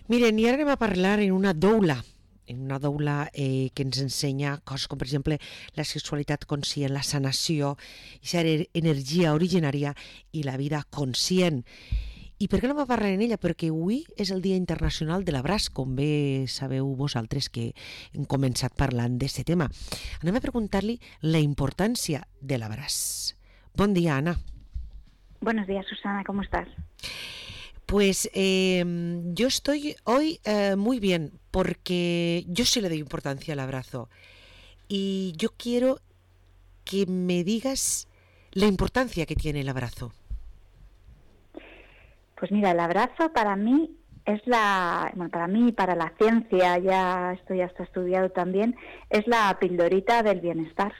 Miren, i ara anem a parlar en una doula que ens ensenya coses com, per exemple, la sexualitat conscient, la sanació, aquesta energia originària i la vida conscient. I per què no va parlar en ella? Perquè avui és el Dia Internacional de l'Abraç, com bé sabeu vosaltres que hem començat parlant d'aquest tema. Anem a preguntar-li la importància de l'Abraç. Bon dia, Ana. Buenos días, Susana, ¿cómo estás? Pues yo estoy hoy muy bien porque yo sí le doy importancia al abrazo y yo quiero que me digas la importancia que tiene el abrazo. Pues mira, el abrazo para mí para mí y para la ciencia, esto ya está estudiado también, es la pildorita del bienestar.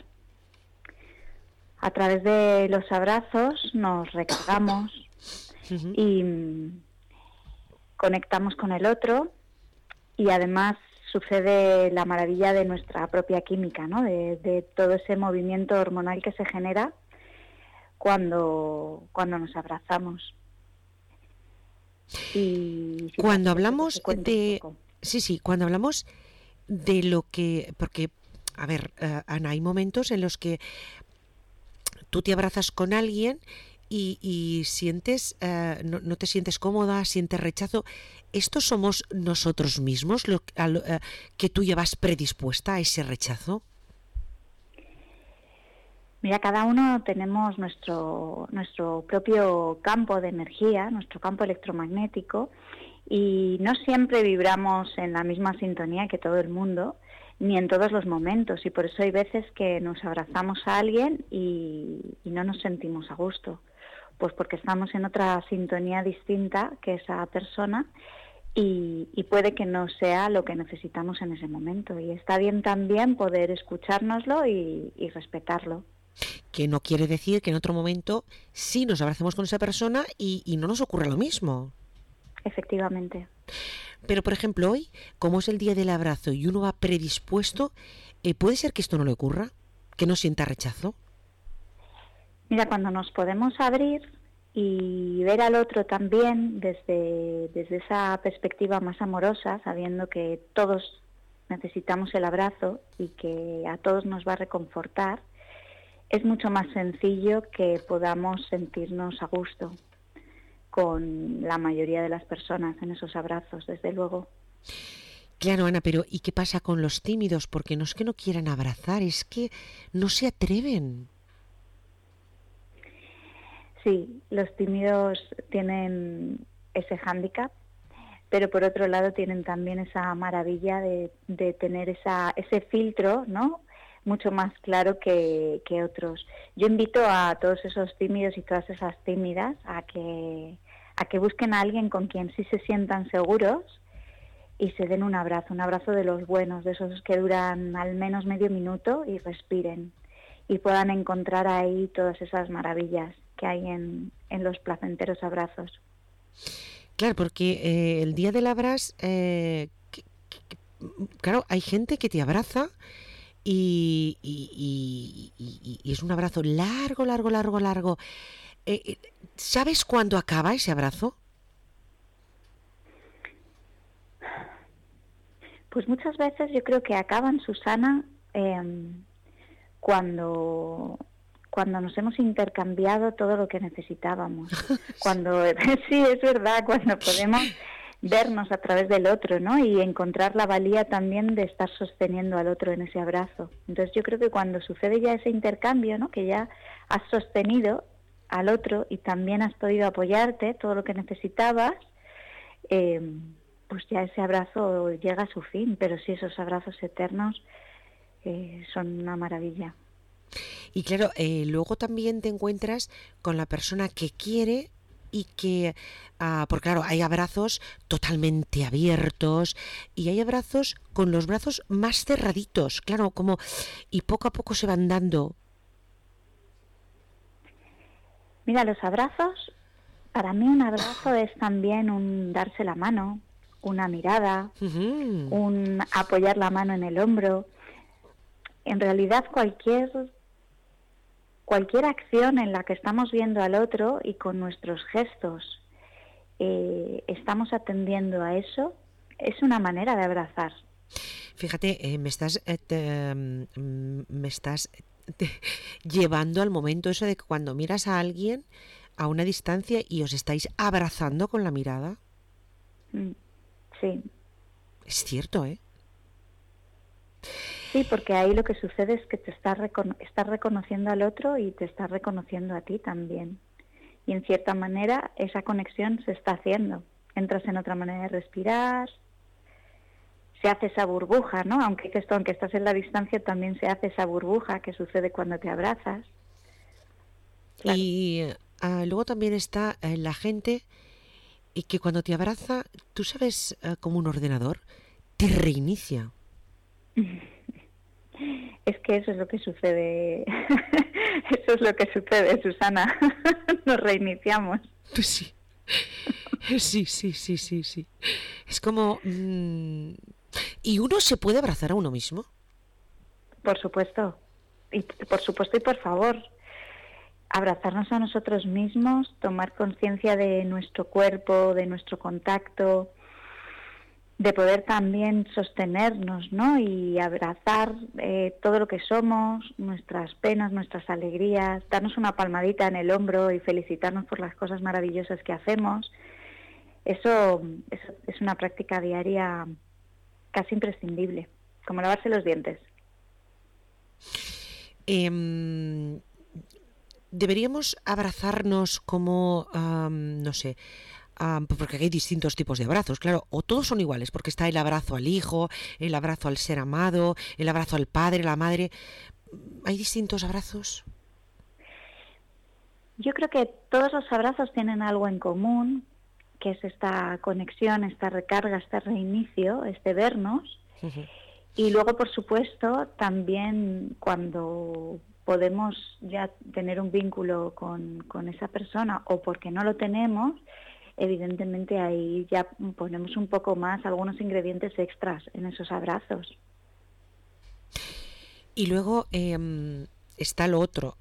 A través de los abrazos nos recargamos y conectamos con el otro y además sucede la maravilla de nuestra propia química, ¿no? De todo ese movimiento hormonal que se genera cuando nos abrazamos. Y cuando hablamos de cuando hablamos de lo que, porque a ver, Ana, hay momentos en los que tú te abrazas con alguien y sientes, no te sientes cómoda, sientes rechazo. ¿Estos somos nosotros mismos que tú llevas predispuesta a ese rechazo? Mira, cada uno tenemos nuestro propio campo de energía, nuestro campo electromagnético, y no siempre vibramos en la misma sintonía que todo el mundo, ni en todos los momentos, y por eso hay veces que nos abrazamos a alguien y no nos sentimos a gusto, pues porque estamos en otra sintonía distinta que esa persona y puede que no sea lo que necesitamos en ese momento, y está bien también poder escuchárnoslo y respetarlo. Que no quiere decir que en otro momento sí nos abracemos con esa persona y no nos ocurre lo mismo. Efectivamente. Pero, por ejemplo, hoy, como es el día del abrazo y uno va predispuesto, ¿puede ser que esto no le ocurra? ¿Que no sienta rechazo? Mira, cuando nos podemos abrir y ver al otro también desde esa perspectiva más amorosa, sabiendo que todos necesitamos el abrazo y que a todos nos va a reconfortar, es mucho más sencillo que podamos sentirnos a gusto con la mayoría de las personas en esos abrazos, desde luego. Claro, Ana, pero ¿y qué pasa con los tímidos? Porque no es que no quieran abrazar, es que no se atreven. Sí, los tímidos tienen ese hándicap, pero por otro lado tienen también esa maravilla de tener ese filtro, ¿no?, mucho más claro que otros. Yo invito a todos esos tímidos y todas esas tímidas a que busquen a alguien con quien sí se sientan seguros y se den un abrazo de los buenos, de esos que duran al menos medio minuto y respiren y puedan encontrar ahí todas esas maravillas que hay en los placenteros abrazos. Claro, porque el día del abrazo, claro, hay gente que te abraza y es un abrazo largo. ¿Sabes cuándo acaba ese abrazo? Pues muchas veces yo creo que acaban, Susana, cuando nos hemos intercambiado todo lo que necesitábamos. Sí, es verdad, cuando podemos vernos a través del otro, ¿no? Y encontrar la valía también de estar sosteniendo al otro en ese abrazo. Entonces yo creo que cuando sucede ya ese intercambio, ¿no?, que ya has sostenido al otro y también has podido apoyarte todo lo que necesitabas, pues ya ese abrazo llega a su fin. Pero sí, esos abrazos eternos son una maravilla. Y claro, luego también te encuentras con la persona que quiere y que, porque claro, hay abrazos totalmente abiertos y hay abrazos con los brazos más cerraditos, claro, como, y poco a poco se van dando. Mira, los abrazos, para mí un abrazo es también un darse la mano, una mirada, un apoyar la mano en el hombro. En realidad cualquier acción en la que estamos viendo al otro y con nuestros gestos estamos atendiendo a eso, es una manera de abrazar. Fíjate, me estás llevando al momento eso de que cuando miras a alguien a una distancia y os estáis abrazando con la mirada. Sí. Es cierto, ¿eh? Sí, porque ahí lo que sucede es que estás reconociendo al otro y te estás reconociendo a ti también. Y en cierta manera esa conexión se está haciendo. Entras en otra manera de respirar, se hace esa burbuja, ¿no? Aunque estás en la distancia, también se hace esa burbuja que sucede cuando te abrazas. Claro. Y luego también está la gente y que cuando te abraza, tú sabes, como un ordenador, te reinicia. Es que eso es lo que sucede. Eso es lo que sucede, Susana. Nos reiniciamos. Pues sí. Sí. Es como... ¿Y uno se puede abrazar a uno mismo? Por supuesto. Y por supuesto y por favor. Abrazarnos a nosotros mismos, tomar conciencia de nuestro cuerpo, de nuestro contacto, de poder también sostenernos, ¿no? Y abrazar todo lo que somos, nuestras penas, nuestras alegrías, darnos una palmadita en el hombro y felicitarnos por las cosas maravillosas que hacemos. Eso es una práctica diaria casi imprescindible, como lavarse los dientes. Deberíamos abrazarnos como, no sé, porque hay distintos tipos de abrazos, claro, o todos son iguales, porque está el abrazo al hijo, el abrazo al ser amado, el abrazo al padre, la madre. ¿Hay distintos abrazos? Yo creo que todos los abrazos tienen algo en común, que es esta conexión, esta recarga, este reinicio, este vernos. Uh-huh. Y luego, por supuesto, también cuando podemos ya tener un vínculo con esa persona o porque no lo tenemos, evidentemente ahí ya ponemos un poco más, algunos ingredientes extras en esos abrazos. Y luego está lo otro.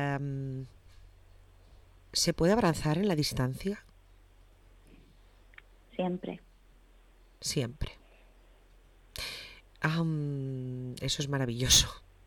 ¿Se puede abrazar en la distancia? Siempre. Siempre. Eso es maravilloso.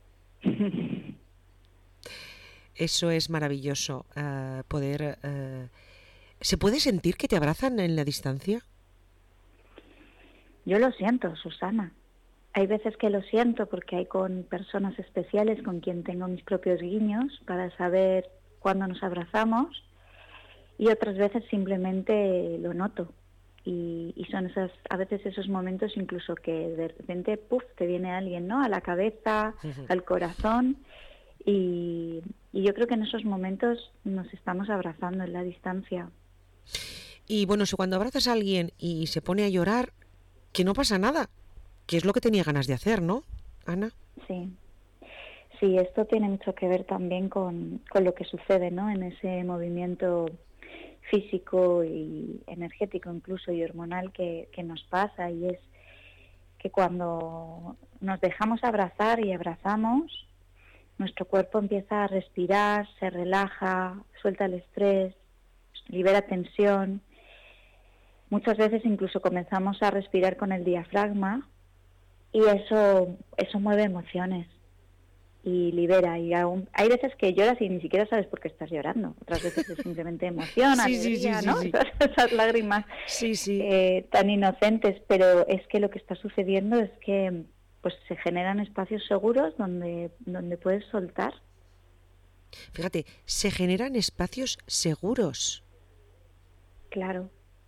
Eso es maravilloso, poder... ¿Se puede sentir que te abrazan en la distancia? Yo lo siento, Susana. Hay veces que lo siento porque hay con personas especiales con quien tengo mis propios guiños para saber cuándo nos abrazamos, y otras veces simplemente lo noto. Y son a veces esos momentos incluso que de repente te viene alguien, ¿no?, a la cabeza, al corazón, y yo creo que en esos momentos nos estamos abrazando en la distancia. Y bueno, si cuando abrazas a alguien y se pone a llorar, que no pasa nada, que es lo que tenía ganas de hacer, ¿no, Ana? Sí, esto tiene mucho que ver también con lo que sucede, ¿no?, en ese movimiento físico y energético incluso y hormonal que nos pasa, y es que cuando nos dejamos abrazar y abrazamos, nuestro cuerpo empieza a respirar, se relaja, suelta el estrés, libera tensión. Muchas veces incluso comenzamos a respirar con el diafragma y eso mueve emociones y libera. Y aún hay veces que lloras y ni siquiera sabes por qué estás llorando. Otras veces es simplemente emoción, alegría, ¿no? Sí. Esas lágrimas tan inocentes. Pero es que lo que está sucediendo es que pues se generan espacios seguros donde puedes soltar. Fíjate, se generan espacios seguros. Claro.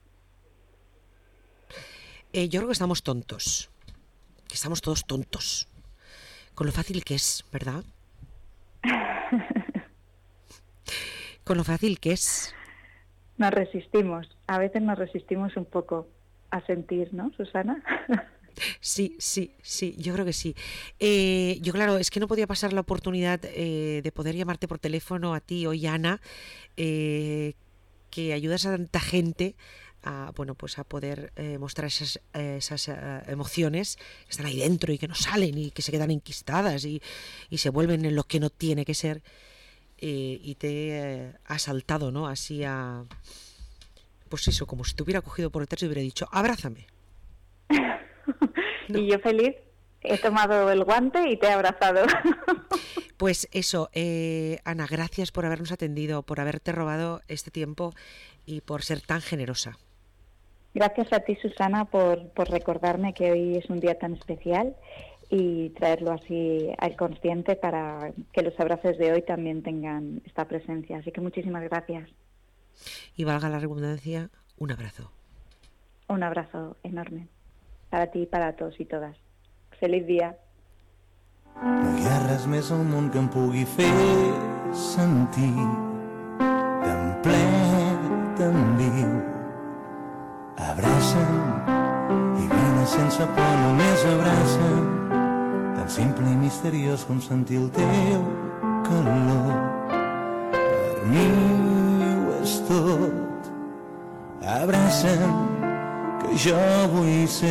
Yo creo que estamos tontos. Que estamos todos tontos. Con lo fácil que es, ¿verdad? Con lo fácil que es. Nos resistimos. A veces nos resistimos un poco a sentir, ¿no, Susana? Sí, yo creo que sí. Yo, claro, es que no podía pasar la oportunidad de poder llamarte por teléfono a ti hoy, Ana, que ayudas a tanta gente a poder mostrar esas emociones que están ahí dentro y que no salen y que se quedan enquistadas y se vuelven en lo que no tiene que ser, y te he asaltado, ¿no? Así pues eso, como si te hubiera cogido por detrás y hubiera dicho, abrázame. No. Y yo feliz he tomado el guante y te he abrazado. Pues eso, Ana, gracias por habernos atendido, por haberte robado este tiempo y por ser tan generosa. Gracias a ti, Susana, por recordarme que hoy es un día tan especial y traerlo así al consciente para que los abrazos de hoy también tengan esta presencia. Así que muchísimas gracias. Y valga la redundancia, un abrazo. Un abrazo enorme para ti y para todos y todas. Feliz dia. No hi ha res més al món que em pugui fer sentir tan ple, tan viu. Abraça'm i vine sense por, només abraça'm, tan simple i misteriós com sentir el teu calor. Per mi ho és tot. Abraça'm, que jo vull ser